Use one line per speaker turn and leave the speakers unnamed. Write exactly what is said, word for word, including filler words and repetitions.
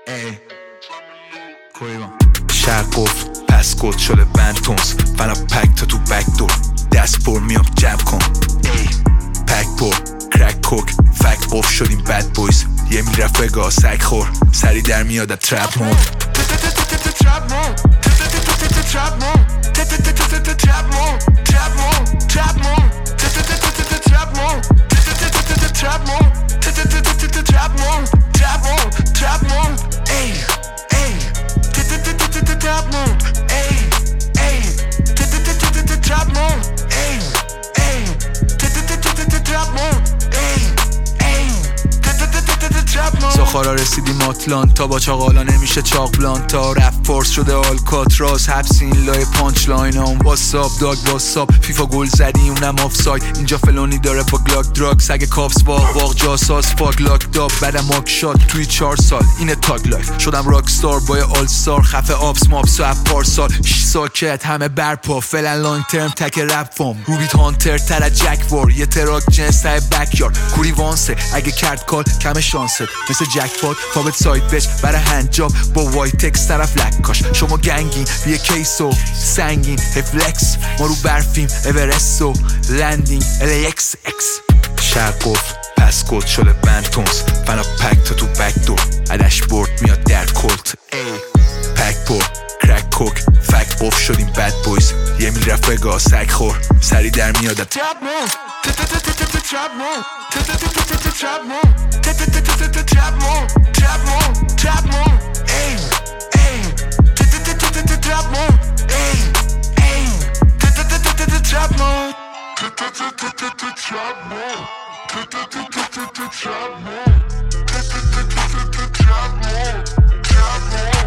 ای کویوان شهر قفل پس گل شده بنتونز فنا پک تا تو بک دور دست پر میام جمع کن ای پک پر کرک کوک فک قفل شدیم بد بویز یه می رفقا سگ خور سری در میاد ترپ مود ترپ مود ترپ مود ترپ مود ترپ مود ترپ مود ترپ مود ترپ مود ترپ مود ترپ مود ترپ مود ای ای ترپ مود ای ای ترپ مود ای ای ترپ مود ساخارا رسیدیم آتلانتا با چاقالا نمیشه چاق بلانتا رپ فورس شده آلکاتراز حبس این لای پانچ لاین هم واساب داگ واساب فیفا گل زدی اونم آفساید اینجا فلونی داره با گلاک دراگز اگه کافس واق واق جاساس فاک لاک داب بعدم ماک شات توی چهار سال اینه تاگ لایف شدم راک ستار با آل ستار خفه آبس مابس و اپ پارسال شش ساکت همه برپا فعلا لانگ ترم تک رپ فام روبیت هانتر تر جک وار یه تراک جنس تای بکیارد کوری وانسه اگه کرد کال کم شانسه مثل جک پات فابت ساید بچ برای هنجاب با وایت تکس طرف لکاش شما گنگین بیه کیسو سنگین هفلکس ما رو برفیم اورستو لندینگ ال اکس اکس شهر قفل پس گل شده بنتونز فنا پک تا تو بک دور عدش برد میاد در کلت پک پر کرک کوک فک قفل شدیم بد بویز یه می رفقا سگ خور سری در میاد ترپ مود ترپ مود ترپ مود Trap more, trap more, trap more, ay, ay. Trap more, ay, ay. Trap more, trap more, trap more, trap more, trap more.